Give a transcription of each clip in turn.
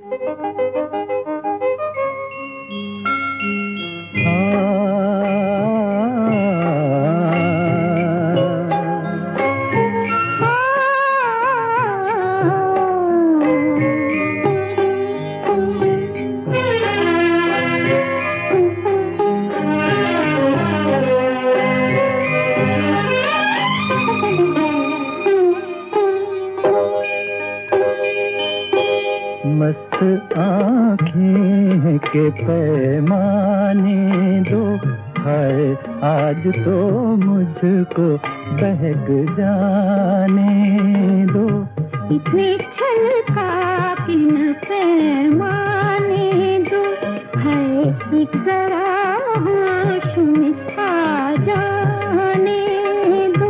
मस्त आँखें के पैमाने दो, हाय आज तो मुझको बहक जाने दो। इतने छलका किन पैमाने दो, हाय एक जरा होश में आ जाने दो।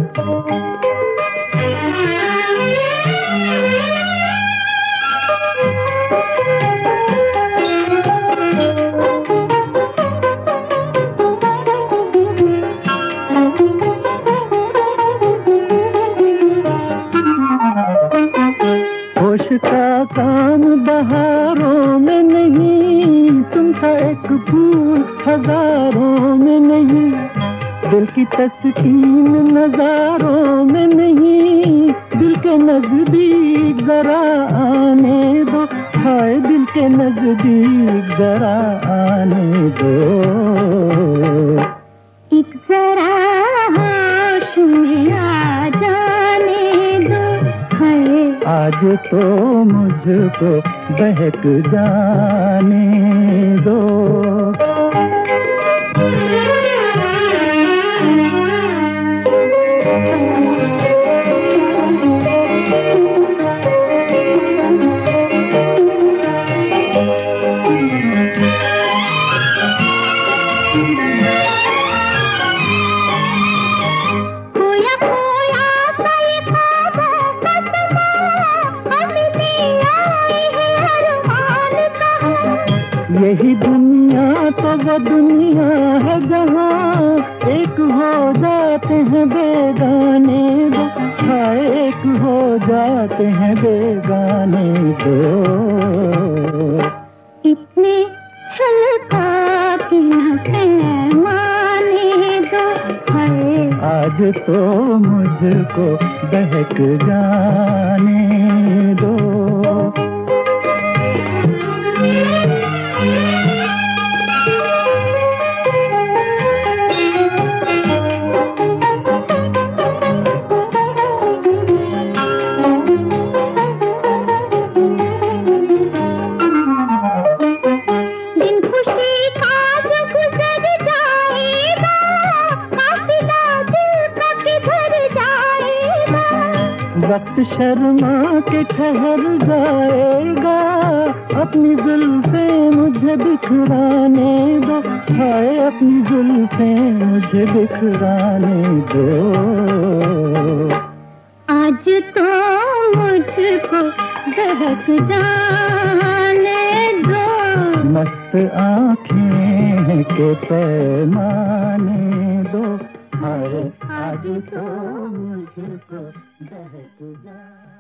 होश का काम बहारों में नहीं, तुम सा एक फूल हजारों में नहीं, दिल की तस्कीन नजारों में नहीं, दिल के नजदीक जरा आने दो, हाय दिल के नजदीक जरा आने दो। एक जरा होश में आ जाने दो, हाय आज तो मुझको बहक जाने दो। यही दुनिया तो वो दुनिया है जहाँ एक हो जाते हैं बेगाने दो, हाय एक हो जाते हैं बेगाने दो। इतने छलका किन पैमाने दो, हाय आज तो मुझको बहक जाने दो। वक्त शर्मा के ठहर जाएगा, अपनी जुल्फें मुझे बिखराने दो, हाय अपनी जुल्फें मुझे बिखराने दो। आज तो मुझको बहक जाने दो। मस्त आँखें के पैमाने दो, हाय आज तो मुझको बहक जा।